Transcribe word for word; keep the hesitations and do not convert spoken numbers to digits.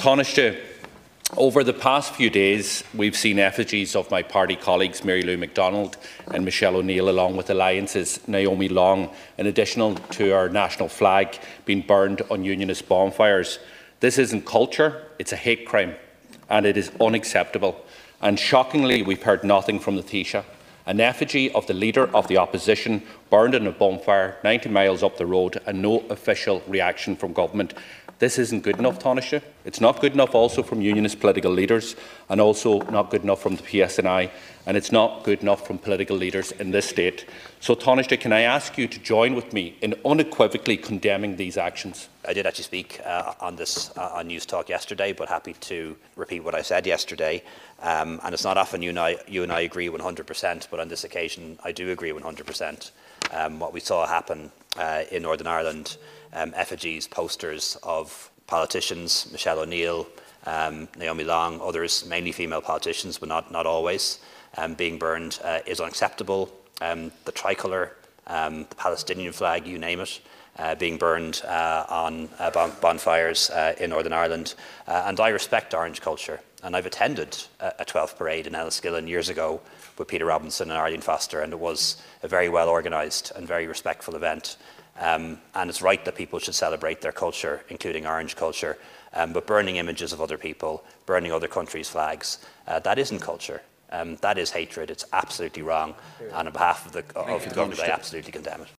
Taoiseach, over the past few days, we've seen effigies of my party colleagues Mary Lou McDonald and Michelle O'Neill, along with Alliance's Naomi Long, in addition to our national flag, being burned on Unionist bonfires. This isn't culture, it's a hate crime, and it is unacceptable. And shockingly, we've heard nothing from the Taoiseach. An effigy of the Leader of the Opposition burned in a bonfire ninety miles up the road, and no official reaction from government. This isn't good enough, Taoiseach. It's not good enough also from Unionist political leaders, and also not good enough from the P S N I, and it's not good enough from political leaders in this state. So, Taoiseach, can I ask you to join with me in unequivocally condemning these actions? I did actually speak uh, on this uh, on News Talk yesterday, but happy to repeat what I said yesterday. Um, and it's not often you and I, you and I agree one hundred percent, but on this occasion I do agree one hundred percent. Um, what we saw happen uh, in Northern Ireland, um, effigies, posters of politicians, Michelle O'Neill, um, Naomi Long, others, mainly female politicians, but not, not always, um, being burned uh, is unacceptable. Um, the tricolour, um, the Palestinian flag, you name it, Uh, being burned uh, on uh, bon bonfires uh, in Northern Ireland. Uh, and I respect Orange culture. And I've attended a, a twelfth parade in Enniskillen years ago with Peter Robinson and Arlene Foster, and it was a very well organised and very respectful event. Um, and it's right that people should celebrate their culture, including Orange culture. Um, but burning images of other people, burning other countries' flags, uh, that isn't culture. Um, that is hatred. It's absolutely wrong. And on behalf of the, of the government, I absolutely condemn it.